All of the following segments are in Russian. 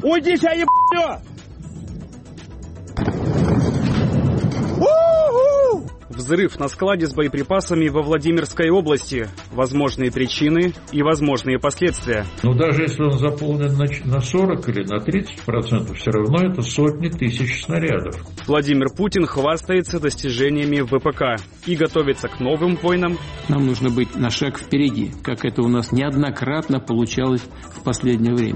Уйди, я еб***ю! Взрыв на складе с боеприпасами во Владимирской области. Возможные причины и возможные последствия. Даже если он заполнен на 40 или на 30%, все равно это сотни тысяч снарядов. Владимир Путин хвастается достижениями ВПК и готовится к новым войнам. Нам нужно быть на шаг впереди, как это у нас неоднократно получалось в последнее время.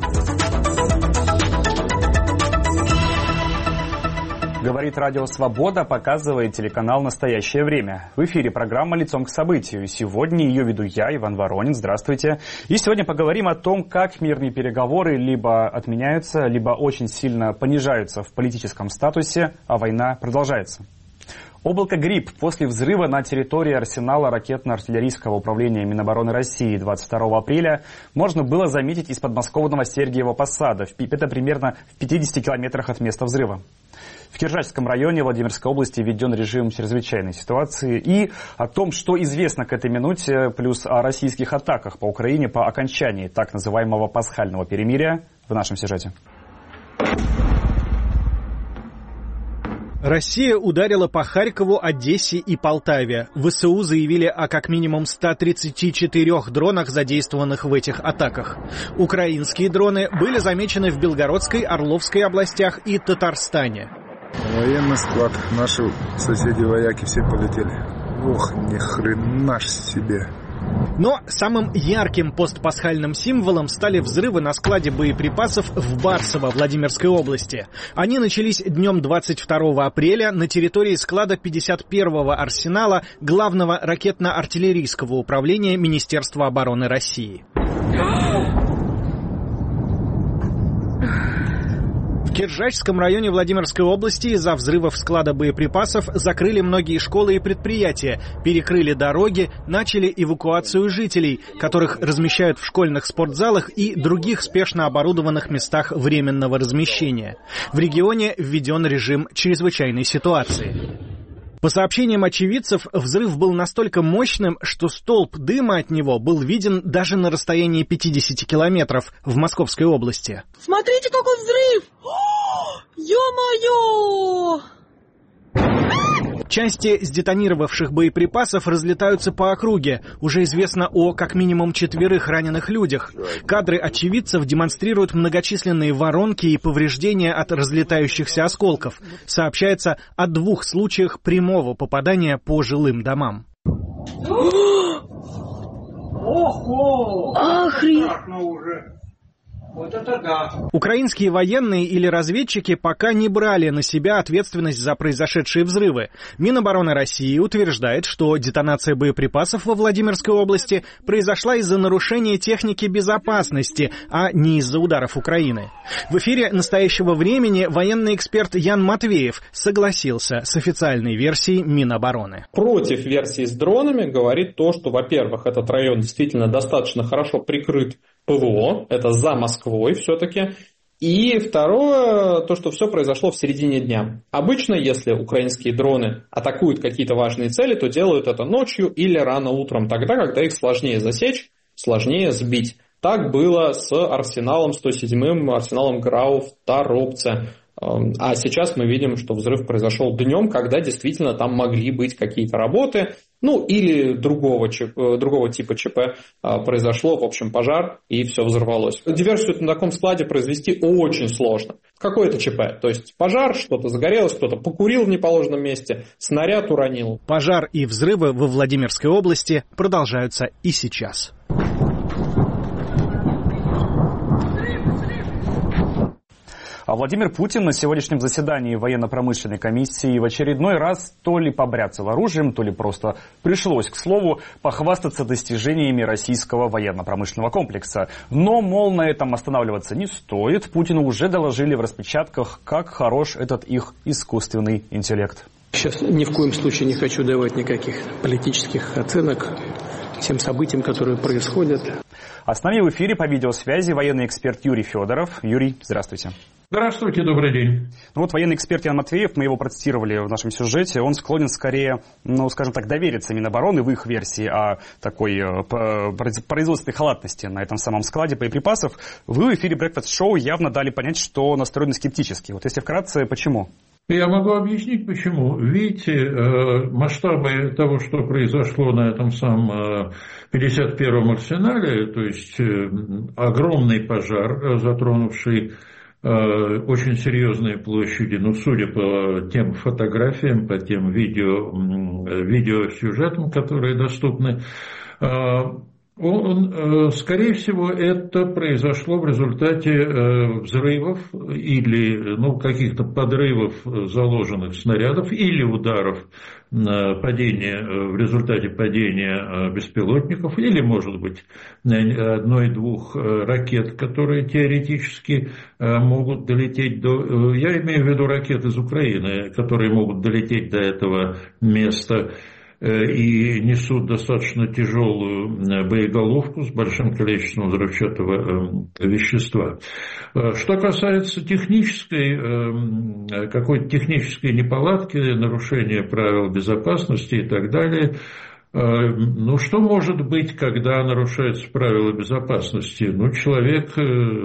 Говорит Радио Свобода, показывает телеканал «Настоящее время». В эфире программа «Лицом к событию». Сегодня ее веду я, Иван Воронин. Здравствуйте. И сегодня поговорим о том, как мирные переговоры либо отменяются, либо очень сильно понижаются в политическом статусе, а война продолжается. Облако «Гриб» после взрыва на территории арсенала ракетно-артиллерийского управления Минобороны России 22 апреля можно было заметить из подмосковного Сергиева Посада. Это примерно в 50 километрах от места взрыва. В Киржачском районе Владимирской области введен режим чрезвычайной ситуации. И о том, что известно к этой минуте, плюс о российских атаках по Украине по окончании так называемого пасхального перемирия в нашем сюжете. Россия ударила по Харькову, Одессе и Полтаве. ВСУ заявили о как минимум 134 дронах, задействованных в этих атаках. Украинские дроны были замечены в Белгородской, Орловской областях и Татарстане. Военный склад. Наши соседи-вояки все полетели. Ох, ни хрена ж себе. Но самым ярким постпасхальным символом стали взрывы на складе боеприпасов в Барсово, Владимирской области. Они начались днем 22 апреля на территории склада 51-го арсенала Главного ракетно-артиллерийского управления Министерства обороны России. В Киржачском районе Владимирской области из-за взрывов склада боеприпасов закрыли многие школы и предприятия, перекрыли дороги, начали эвакуацию жителей, которых размещают в школьных спортзалах и других спешно оборудованных местах временного размещения. В регионе введен режим чрезвычайной ситуации. По сообщениям очевидцев, взрыв был настолько мощным, что столб дыма от него был виден даже на расстоянии 50 километров в Московской области. Смотрите, какой взрыв! Ё-моё! Части сдетонировавших боеприпасов разлетаются по округе. Уже известно о как минимум 4 раненых людях. Кадры очевидцев демонстрируют многочисленные воронки и повреждения от разлетающихся осколков. Сообщается о 2 случаях прямого попадания по жилым домам. Охренеть! Вот это да. Украинские военные или разведчики пока не брали на себя ответственность за произошедшие взрывы. Минобороны России утверждает, что детонация боеприпасов во Владимирской области произошла из-за нарушения техники безопасности, а не из-за ударов Украины. В эфире «Настоящего времени» военный эксперт Ян Матвеев согласился с официальной версией Минобороны. Против версии с дронами говорит то, что, во-первых, этот район действительно достаточно хорошо прикрыт ПВО, это за Москвой все-таки. И второе, то, что все произошло в середине дня. Обычно, если украинские дроны атакуют какие-то важные цели, то делают это ночью или рано утром, тогда, когда их сложнее засечь, сложнее сбить. Так было с арсеналом 107-м, арсеналом ГРАУ в Торопце. А сейчас мы видим, что взрыв произошел днем, когда действительно там могли быть какие-то работы. Или другого типа ЧП произошло, в общем, пожар, и все взорвалось. Диверсию на таком складе произвести очень сложно. Какое-то ЧП, то есть пожар, что-то загорелось, кто-то покурил в неположенном месте, снаряд уронил. Пожар и взрывы во Владимирской области продолжаются и сейчас. А Владимир Путин на сегодняшнем заседании военно-промышленной комиссии в очередной раз то ли побряцал оружием, то ли просто пришлось, к слову, похвастаться достижениями российского военно-промышленного комплекса. Но, мол, на этом останавливаться не стоит. Путину уже доложили в распечатках, как хорош этот их искусственный интеллект. Сейчас ни в коем случае не хочу давать никаких политических оценок тем событиям, которые происходят. А с нами в эфире по видеосвязи военный эксперт Юрий Федоров. Юрий, здравствуйте. Здравствуйте, добрый день. Ну вот военный эксперт Ян Матвеев, мы его процитировали в нашем сюжете, он склонен скорее, скажем так, довериться Минобороны в их версии о такой производственной халатности на этом самом складе боеприпасов. Вы в эфире Breakfast Show явно дали понять, что настроены скептически. Вот если вкратце, почему? Я могу объяснить, почему. Видите, масштабы того, что произошло на этом самом 51-м арсенале, то есть огромный пожар, затронувший очень серьезные площади, судя по тем фотографиям, по тем видеосюжетам, которые доступны, скорее всего, это произошло в результате взрывов или каких-то подрывов заложенных снарядов или ударов, в результате падения беспилотников, или, может быть, одной-двух ракет, которые теоретически могут долететь до... Я имею в виду ракет из Украины, которые могут долететь до этого места и несут достаточно тяжелую боеголовку с большим количеством взрывчатого вещества. Что касается какой-то технической неполадки, нарушения правил безопасности и так далее, что может быть, когда нарушаются правила безопасности? Человек,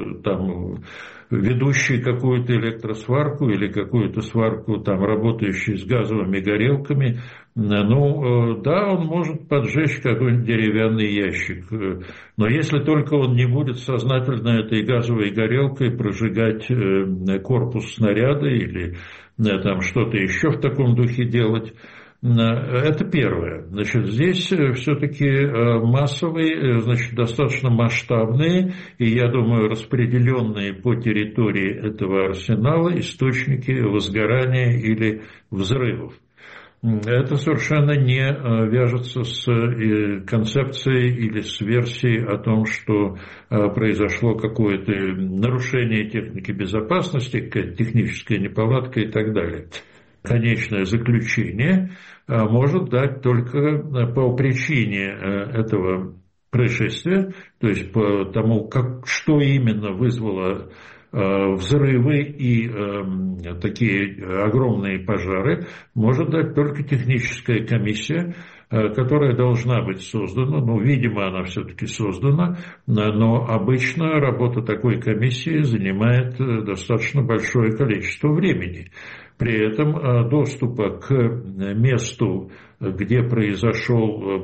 ведущий какую-то электросварку или какую-то сварку, работающий с газовыми горелками, он может поджечь какой-нибудь деревянный ящик. Но если только он не будет сознательно этой газовой горелкой прожигать корпус снаряда или что-то еще в таком духе делать. Это первое. Здесь все-таки массовые, достаточно масштабные и, я думаю, распределенные по территории этого арсенала источники возгорания или взрывов. Это совершенно не вяжется с концепцией или с версией о том, что произошло какое-то нарушение техники безопасности, техническая неполадка и так далее. Конечное заключение может дать только по причине этого происшествия, то есть по тому, что именно вызвало взрывы и такие огромные пожары, может дать только техническая комиссия, которая должна быть создана, видимо, она все-таки создана, но обычно работа такой комиссии занимает достаточно большое количество времени. При этом доступа к месту, где произошел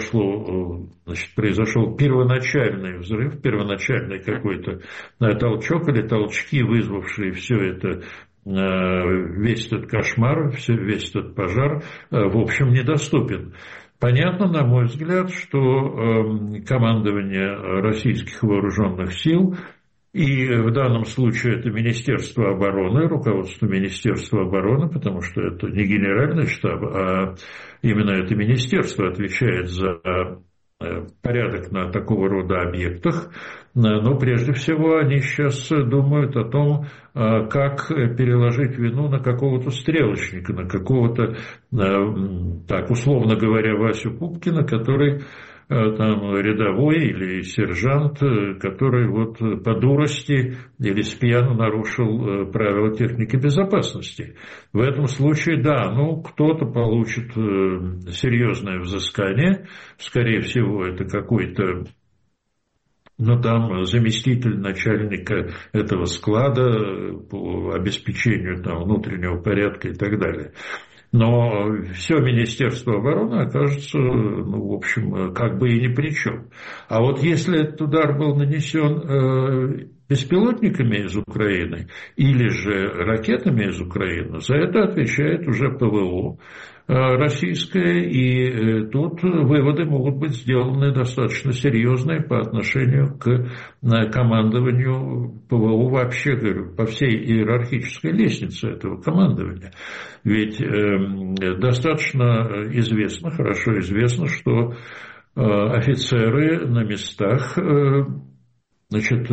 первоначальный взрыв, первоначальный какой-то толчок или толчки, вызвавшие все это, весь этот кошмар, весь этот пожар, в общем, недоступен. Понятно, на мой взгляд, что командование российских вооруженных сил, и в данном случае это Министерство обороны, руководство Министерства обороны, потому что это не генеральный штаб, а именно это министерство отвечает за порядок на такого рода объектах. Но прежде всего они сейчас думают о том, как переложить вину на какого-то стрелочника, на какого-то, условно говоря, Васю Пупкина, который рядовой или сержант, который по дурости или с пьяну нарушил правила техники безопасности. В этом случае, кто-то получит серьезное взыскание, скорее всего, это какой-то заместитель начальника этого склада по обеспечению внутреннего порядка и так далее. Но все Министерство обороны окажется, в общем, как бы и ни при чем. А вот если этот удар был нанесен беспилотниками из Украины или же ракетами из Украины, за это отвечает уже ПВО российское, и тут выводы могут быть сделаны достаточно серьезные по отношению к командованию ПВО вообще, говорю, по всей иерархической лестнице этого командования. Ведь достаточно известно, хорошо известно, что офицеры на местах значит,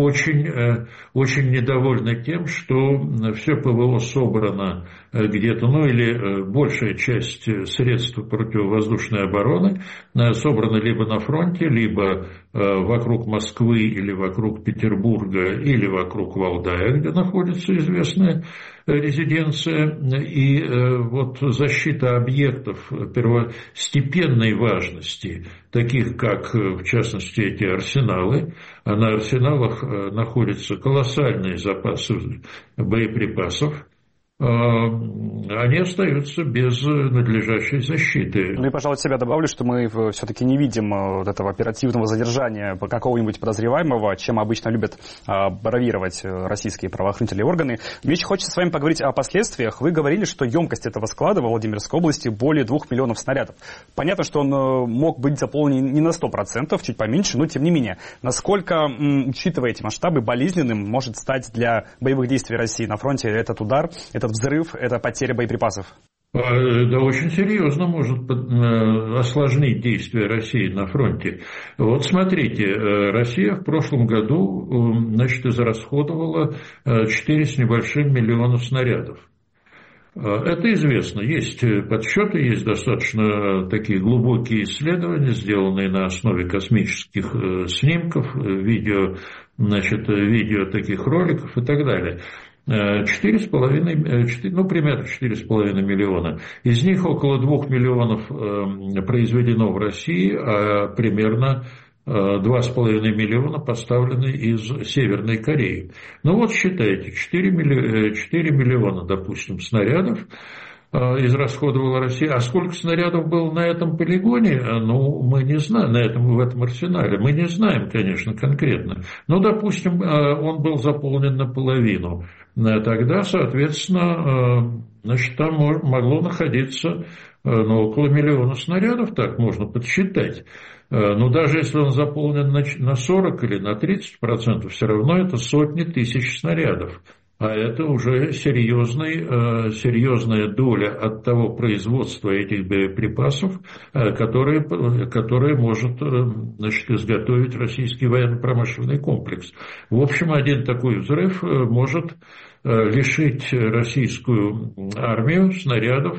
очень недовольны тем, что все ПВО собрано где-то, или большая часть средств противовоздушной обороны собрана либо на фронте, либо вокруг Москвы, или вокруг Петербурга, или вокруг Валдая, где находится известная резиденция. И вот защита объектов первостепенной важности, таких как, в частности, эти арсеналы, а на арсеналах находятся колоссальные запасы боеприпасов, они остаются без надлежащей защиты. Ну и, пожалуй, от себя добавлю, что мы все-таки не видим вот этого оперативного задержания какого-нибудь подозреваемого, чем обычно любят бравировать российские правоохранительные органы. Мне очень хочется с вами поговорить о последствиях. Вы говорили, что емкость этого склада во Владимирской области более 2 миллионов снарядов. Понятно, что он мог быть заполнен не на 100%, чуть поменьше, но тем не менее. Насколько, учитывая эти масштабы, болезненным может стать для боевых действий России на фронте этот удар, этот взрыв, это потеря боеприпасов? Да, очень серьезно может осложнить действия России на фронте. Вот смотрите, Россия в прошлом году, значит, израсходовала 4 с небольшим миллиона снарядов. Это известно. Есть подсчеты, есть достаточно такие глубокие исследования, сделанные на основе космических снимков, видео таких роликов и так далее. 4,5, примерно 4,5 миллиона. Из них около 2 миллионов произведено в России, а примерно 2,5 миллиона поставлены из Северной Кореи. Ну вот считайте, 4 миллиона, допустим, снарядов израсходовала Россия. А сколько снарядов было на этом полигоне, мы не знаем, в этом арсенале. Мы не знаем, конечно, конкретно. Но, допустим, он был заполнен наполовину. Тогда, соответственно, там могло находиться около миллиона снарядов, так можно подсчитать. Но даже если он заполнен на 40 или на 30%, все равно это сотни тысяч снарядов. А это уже серьезная доля от того производства этих боеприпасов, которые может, изготовить российский военно-промышленный комплекс. В общем, один такой взрыв может лишить российскую армию снарядов,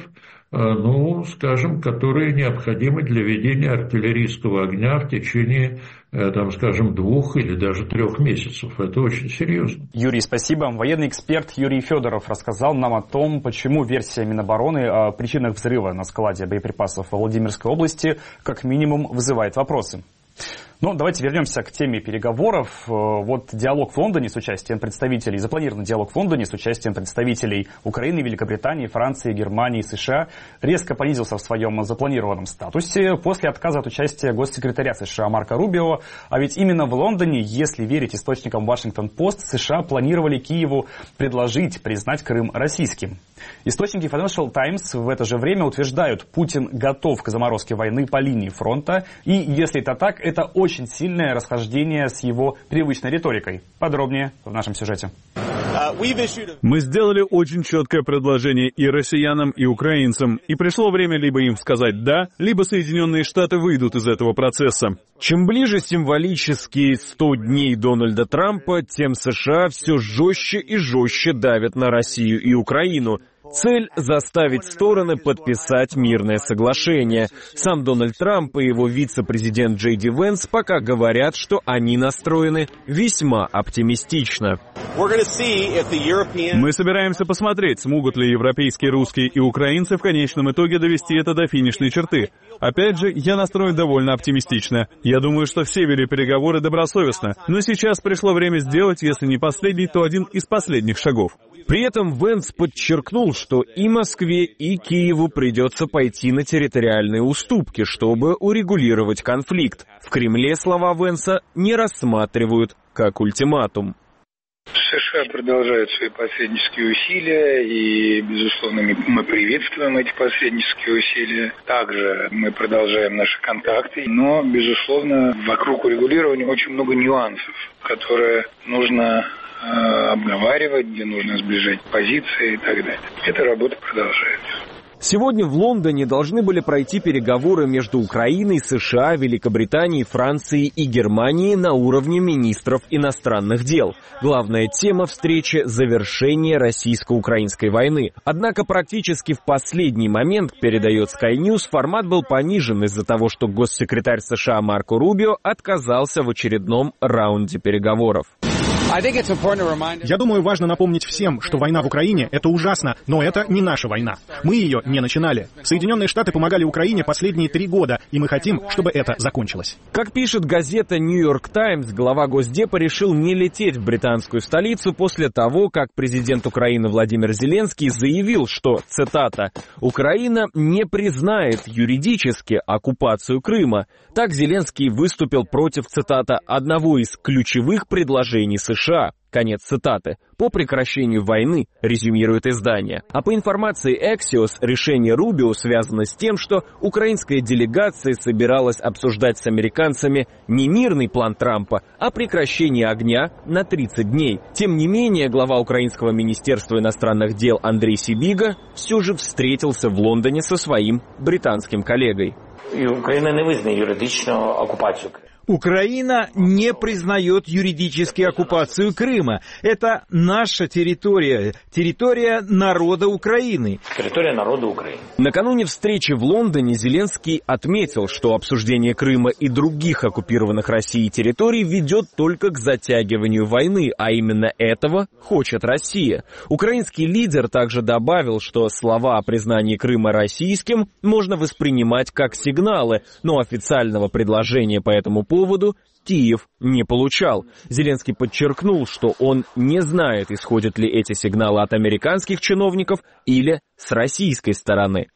которые необходимы для ведения артиллерийского огня в течение, 2 или даже 3 месяцев. Это очень серьезно. Юрий, спасибо. Военный эксперт Юрий Федоров рассказал нам о том, почему версия Минобороны о причинах взрыва на складе боеприпасов во Владимирской области как минимум вызывает вопросы. Давайте вернемся к теме переговоров. Вот диалог в Лондоне с участием представителей, запланированный диалог в Лондоне с участием представителей Украины, Великобритании, Франции, Германии, США резко понизился в своем запланированном статусе после отказа от участия госсекретаря США Марко Рубио. А ведь именно в Лондоне, если верить источникам Вашингтон-Пост, США планировали Киеву предложить признать Крым российским. Источники Financial Times в это же время утверждают, Путин готов к заморозке войны по линии фронта, и если это так, это очень сильное расхождение с его привычной риторикой. Подробнее в нашем сюжете. Мы сделали очень четкое предложение и россиянам, и украинцам, и пришло время либо им сказать «да», либо Соединенные Штаты выйдут из этого процесса. Чем ближе символические 100 дней Дональда Трампа, тем США все жестче и жестче давят на Россию и Украину. Цель – заставить стороны подписать мирное соглашение. Сам Дональд Трамп и его вице-президент Джей Ди Венс пока говорят, что они настроены весьма оптимистично. Мы собираемся посмотреть, смогут ли европейские, русские и украинцы в конечном итоге довести это до финишной черты. Опять же, я настроен довольно оптимистично. Я думаю, что все вели переговоры добросовестно. Но сейчас пришло время сделать, если не последний, то один из последних шагов. При этом Венс подчеркнул, что и Москве, и Киеву придется пойти на территориальные уступки, чтобы урегулировать конфликт. В Кремле слова Венса не рассматривают как ультиматум. США продолжают свои посреднические усилия, и, безусловно, мы приветствуем эти посреднические усилия. Также мы продолжаем наши контакты, но, безусловно, вокруг урегулирования очень много нюансов, которые нужно обговаривать, где нужно сближать позиции и так далее. Эта работа продолжается. Сегодня в Лондоне должны были пройти переговоры между Украиной, США, Великобританией, Францией и Германией на уровне министров иностранных дел. Главная тема встречи – завершение российско-украинской войны. Однако практически в последний момент, передает Sky News, формат был понижен из-за того, что госсекретарь США Марко Рубио отказался в очередном раунде переговоров. Я думаю, важно напомнить всем, что война в Украине — это ужасно, но это не наша война. Мы ее не начинали. Соединенные Штаты помогали Украине последние 3 года, и мы хотим, чтобы это закончилось. Как пишет газета New York Times, глава Госдепа решил не лететь в британскую столицу после того, как президент Украины Владимир Зеленский заявил, что, цитата, «Украина не признает юридически оккупацию Крыма». Так Зеленский выступил против, цитата, «одного из ключевых предложений США». Конец цитаты. По прекращению войны, резюмирует издание. А по информации Axios, решение Рубио связано с тем, что украинская делегация собиралась обсуждать с американцами не мирный план Трампа, а прекращение огня на 30 дней. Тем не менее, глава Украинского министерства иностранных дел Андрей Сибига все же встретился в Лондоне со своим британским коллегой. Украина не визнає юридичну оккупацию. Украина не признает юридически оккупацию Крыма. Это наша территория, территория народа Украины. Территория народа Украины. Накануне встречи в Лондоне Зеленский отметил, что обсуждение Крыма и других оккупированных Россией территорий ведет только к затягиванию войны, а именно этого хочет Россия. Украинский лидер также добавил, что слова о признании Крыма российским можно воспринимать как сигналы, но официального предложения по этому поводу Киев не получал. Зеленский подчеркнул, что он не знает, исходят ли эти сигналы от американских чиновников или с российской стороны.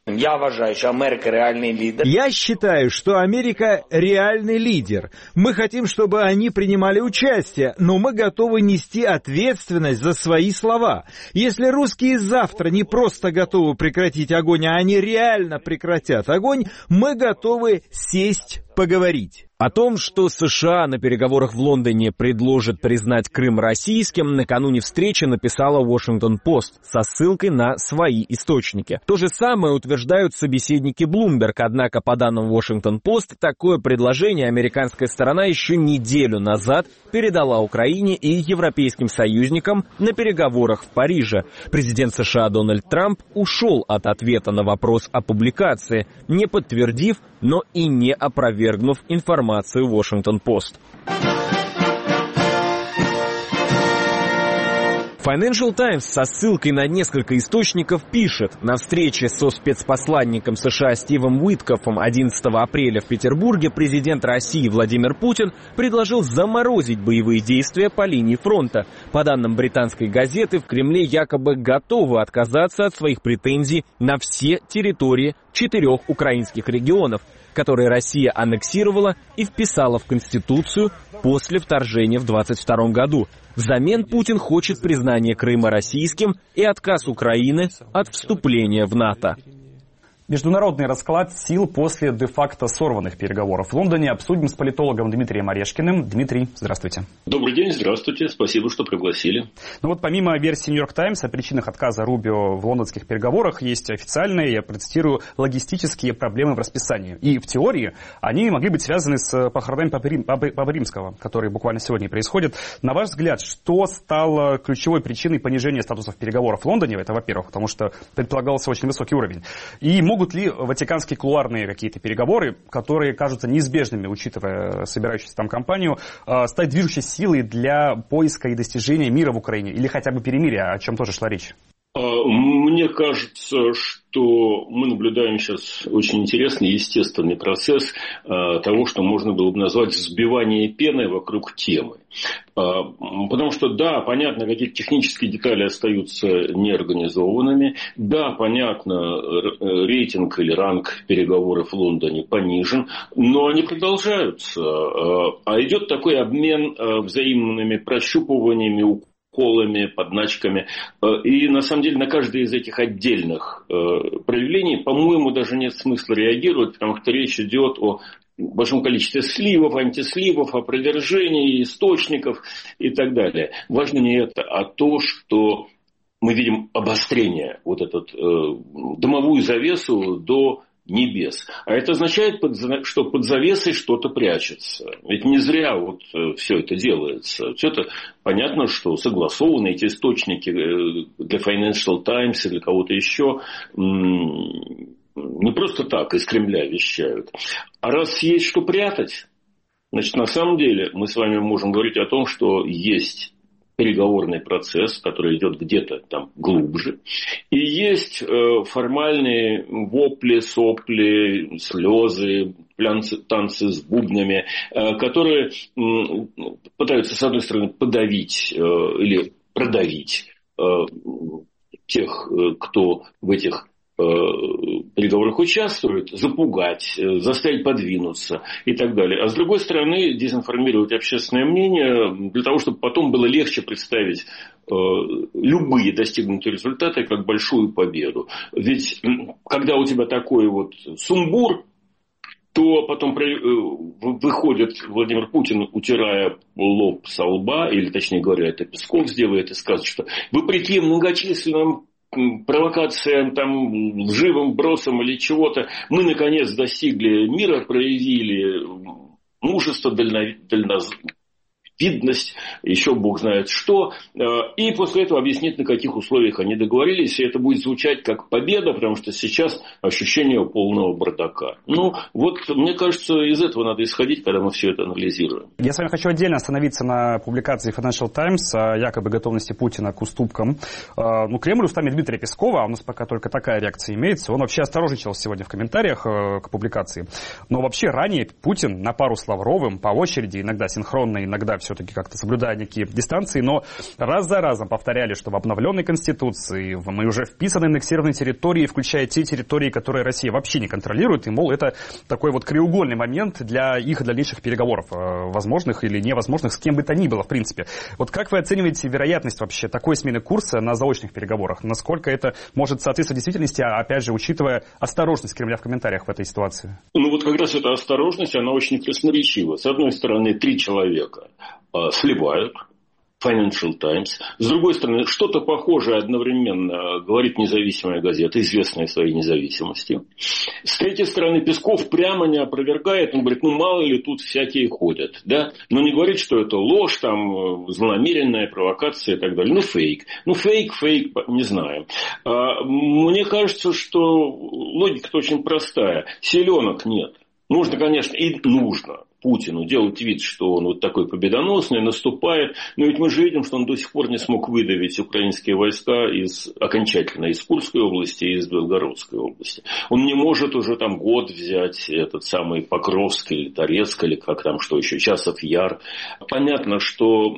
Я считаю, что Америка реальный лидер. Мы хотим, чтобы они принимали участие, но мы готовы нести ответственность за свои слова. Если русские завтра не просто готовы прекратить огонь, а они реально прекратят огонь, мы готовы сесть поговорить. О том, что США на переговорах в Лондоне предложит признать Крым российским, накануне встречи написала Washington Post со ссылкой на свои источники. То же самое утверждают собеседники Bloomberg, однако, по данным Washington Post, такое предложение американская сторона еще неделю назад передала Украине и европейским союзникам на переговорах в Париже. Президент США Дональд Трамп ушел от ответа на вопрос о публикации, не подтвердив, но и не опровергнув информацию Washington Post. Financial Times со ссылкой на несколько источников пишет: на встрече со спецпосланником США Стивом Уиткоффом 11 апреля в Петербурге президент России Владимир Путин предложил заморозить боевые действия по линии фронта. По данным британской газеты, в Кремле якобы готовы отказаться от своих претензий на все территории 4 украинских регионов, которые Россия аннексировала и вписала в Конституцию после вторжения в 1922 году. Взамен Путин хочет признания Крыма российским и отказ Украины от вступления в НАТО. Международный расклад сил после де-факто сорванных переговоров в Лондоне обсудим с политологом Дмитрием Орешкиным. Дмитрий, здравствуйте. Добрый день, здравствуйте. Спасибо, что пригласили. Ну вот помимо версии New York Times о причинах отказа Рубио в лондонских переговорах, есть официальные, я процитирую, логистические проблемы в расписании. И в теории они могли быть связаны с похоронами Папы Римского, которые буквально сегодня происходят. На ваш взгляд, что стало ключевой причиной понижения статусов переговоров в Лондоне? Это, во-первых, потому что предполагался очень высокий уровень. И могут ли ватиканские кулуарные какие-то переговоры, которые кажутся неизбежными, учитывая собирающуюся там кампанию, стать движущей силой для поиска и достижения мира в Украине или хотя бы перемирия, о чем тоже шла речь? Мне кажется, что мы наблюдаем сейчас очень интересный естественный процесс того, что можно было бы назвать взбивание пены вокруг темы. Потому что, да, понятно, какие-то технические детали остаются неорганизованными. Да, понятно, рейтинг или ранг переговоров в Лондоне понижен, но они продолжаются. А идет такой обмен взаимными прощупываниями, уколами, подначками. И на самом деле на каждое из этих отдельных проявлений, по-моему, даже нет смысла реагировать, потому что речь идет о большом количестве сливов, антисливов, опровержений, источников и так далее. Важно не это, а то, что мы видим обострение, вот эту дымовую завесу до небес. А это означает, что под завесой что-то прячется. Ведь не зря вот все это делается. Все это понятно, что согласованы эти источники для Financial Times или кого-то еще. Не просто так из Кремля вещают. А раз есть что прятать, значит, на самом деле мы с вами можем говорить о том, что есть переговорный процесс, который идет где-то там глубже. И есть формальные вопли, сопли, слезы, танцы с бубнами, которые пытаются, с одной стороны, подавить или продавить тех, кто в этих переговорах участвует, запугать, заставить подвинуться и так далее. А с другой стороны, дезинформировать общественное мнение для того, чтобы потом было легче представить любые достигнутые результаты как большую победу. Ведь когда у тебя такой вот сумбур, то потом выходит Владимир Путин, утирая лоб со лба, или точнее говоря, это Песков сделает, и скажет, что вопреки многочисленным провокациям, там, лживым бросом или чего-то, мы наконец достигли мира, проявили мужество, дальновидность, еще бог знает что, и после этого объяснить, на каких условиях они договорились, и это будет звучать как победа, потому что сейчас ощущение полного бардака. Ну, вот, мне кажется, из этого надо исходить, когда мы все это анализируем. Я с вами хочу отдельно остановиться на публикации Financial Times о якобы готовности Путина к уступкам. Ну, Кремль устами Дмитрия Пескова, а у нас пока только такая реакция имеется, он вообще осторожничал сегодня в комментариях к публикации. Но вообще ранее Путин на пару с Лавровым по очереди, иногда синхронно, иногда все-таки как-то соблюдая некие дистанции, но раз за разом повторяли, что в обновленной Конституции мы уже вписаны аннексированные территории, включая те территории, которые Россия вообще не контролирует, и, мол, это такой вот краеугольный момент для их дальнейших переговоров, возможных или невозможных, с кем бы то ни было, в принципе. Вот как вы оцениваете вероятность вообще такой смены курса на заочных переговорах? Насколько это может соответствовать действительности, опять же, учитывая осторожность Кремля в комментариях в этой ситуации? Ну, вот как раз эта осторожность, она очень красноречива. С одной стороны, 3 человека сливают Financial Times. С другой стороны, что-то похожее одновременно говорит независимая газета, известная своей независимостью. С третьей стороны, Песков прямо не опровергает, он говорит, ну мало ли тут всякие ходят, да? Но не говорит, что это ложь, там, злонамеренная провокация и так далее. Ну, фейк. Ну, фейк, не знаю. Мне кажется, что логика-то очень простая. Селенок нет. Нужно, конечно, и нужно Путину делать вид, что он вот такой победоносный, наступает. Но ведь мы же видим, что он до сих пор не смог выдавить украинские войска окончательно из Курской области и из Белгородской области. Он не может уже там год взять этот самый Покровск или Торецк, или как там, что еще, Часов Яр. Понятно, что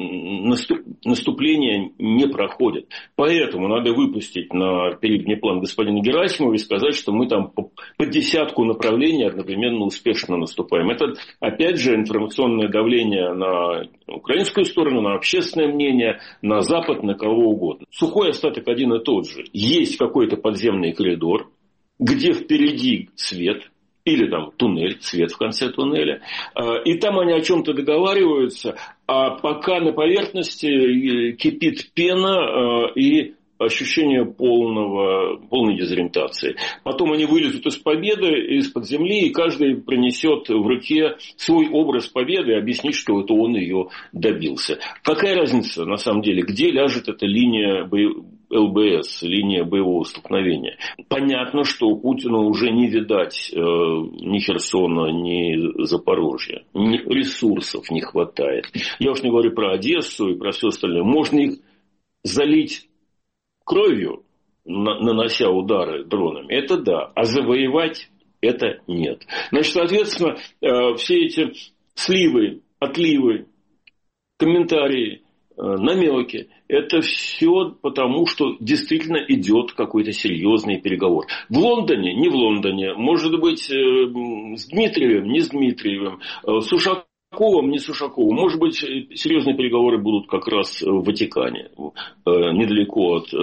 наступление не проходит. Поэтому надо выпустить на передний план господина Герасимова и сказать, что мы там по десятку направлений одновременно успешно наступаем. Это опять же, информационное давление на украинскую сторону, на общественное мнение, на Запад, на кого угодно. Сухой остаток один и тот же. Есть какой-то подземный коридор, где впереди свет, или там туннель, свет в конце туннеля, и там они о чем-то договариваются, а пока на поверхности кипит пена и ощущение полной дезориентации. Потом они вылезут из победы, из-под земли, и каждый принесет в руке свой образ победы и объяснит, что это он ее добился. Какая разница, на самом деле, где ляжет эта линия ЛБС, линия боевого столкновения? Понятно, что Путину уже не видать ни Херсона, ни Запорожья. Ресурсов не хватает. Я уж не говорю про Одессу и про все остальное. Можно их залить кровью, нанося удары дронами, это да. А завоевать это нет. Значит, соответственно, все эти сливы, отливы, комментарии, намеки, это все потому, что действительно идет какой-то серьезный переговор. В Лондоне, не в Лондоне, может быть, с Дмитриевым, не с Дмитриевым, с Ушаковым, не с Ушаковым. Может быть, серьезные переговоры будут как раз в Ватикане, недалеко от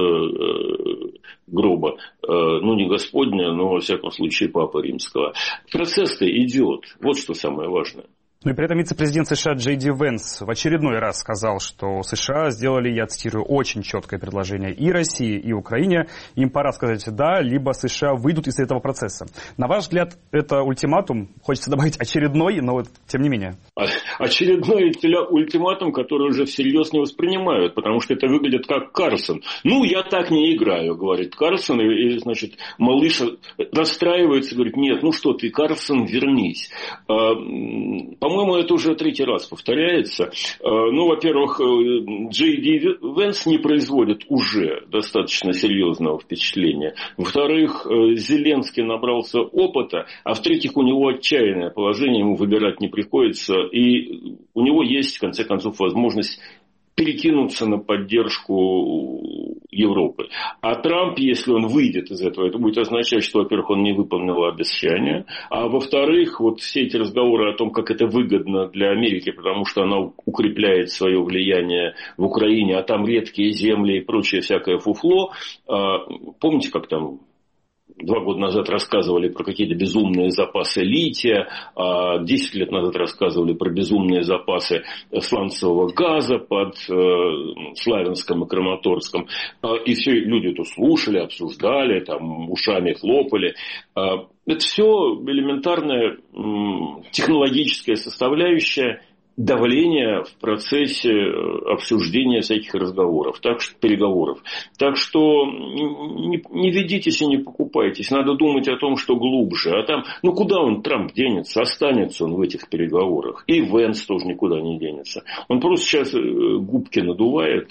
гроба, ну не Господня, но во всяком случае Папы Римского. Процесс-то идет. Вот что самое важное. Ну и при этом вице-президент США Джей Ди Венс в очередной раз сказал, что США сделали, я цитирую, очень четкое предложение и России, и Украине. Им пора сказать «да», либо США выйдут из этого процесса. На ваш взгляд, это ультиматум? Хочется добавить очередной, но вот тем не менее. Очередной ультиматум, который уже всерьез не воспринимают, потому что это выглядит как Карлсон. Ну, я так не играю, говорит Карлсон, и значит, малыш расстраивается, говорит, нет, ну что ты, Карлсон, вернись. По-моему, это уже третий раз повторяется. Ну, во-первых, Джей Ди Венс не производит уже достаточно серьезного впечатления. Во-вторых, Зеленский набрался опыта, а в-третьих, у него отчаянное положение, ему выбирать не приходится, и у него есть, в конце концов, возможность перекинуться на поддержку Европы. А Трамп, если он выйдет из этого, это будет означать, что, во-первых, он не выполнил обещания, а во-вторых, вот все эти разговоры о том, как это выгодно для Америки, потому что она укрепляет свое влияние в Украине, а там редкие земли и прочее всякое фуфло. Помните, как там 2 года назад рассказывали про какие-то безумные запасы лития, 10 лет назад рассказывали про безумные запасы сланцевого газа под Славянском и Краматорском. И все люди это слушали, обсуждали, там, ушами хлопали. Это все элементарная технологическая составляющая давление в процессе обсуждения всяких разговоров, переговоров. Так что не ведитесь и не покупайтесь. Надо думать о том, что глубже. А там, ну куда он, Трамп, денется? Останется он в этих переговорах. И Венс тоже никуда не денется. Он просто сейчас губки надувает,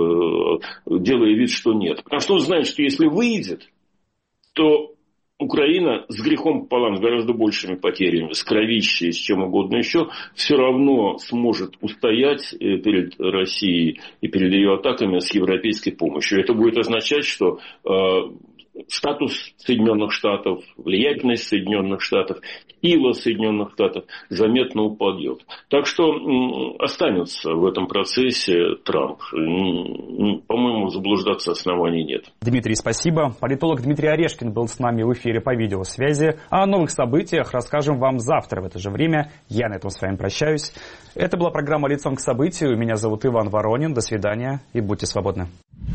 делая вид, что нет. Потому что он знает, что если выйдет, то Украина с грехом пополам, с гораздо большими потерями, с кровищей, с чем угодно еще, все равно сможет устоять перед Россией и перед ее атаками с европейской помощью. Это будет означать, что статус Соединенных Штатов, влиятельность Соединенных Штатов, сила Соединенных Штатов заметно упадет. Так что останется в этом процессе Трамп. По-моему, заблуждаться оснований нет. Дмитрий, спасибо. Политолог Дмитрий Орешкин был с нами в эфире по видеосвязи. А о новых событиях расскажем вам завтра в это же время. Я на этом с вами прощаюсь. Это была программа «Лицом к событию». Меня зовут Иван Воронин. До свидания и будьте свободны.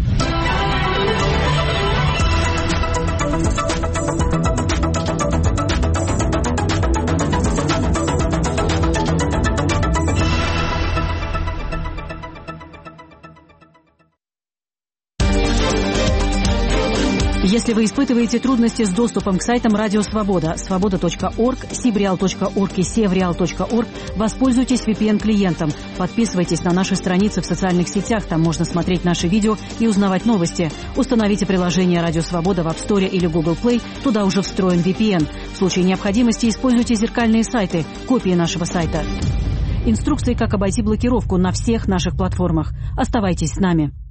Если вы испытываете трудности с доступом к сайтам Радио Свобода, свобода.орг, sibreal.org и sevreal.org, воспользуйтесь VPN-клиентом. Подписывайтесь на наши страницы в социальных сетях, там можно смотреть наши видео и узнавать новости. Установите приложение Радио Свобода в App Store или Google Play, туда уже встроен VPN. В случае необходимости используйте зеркальные сайты, копии нашего сайта. Инструкции, как обойти блокировку на всех наших платформах. Оставайтесь с нами.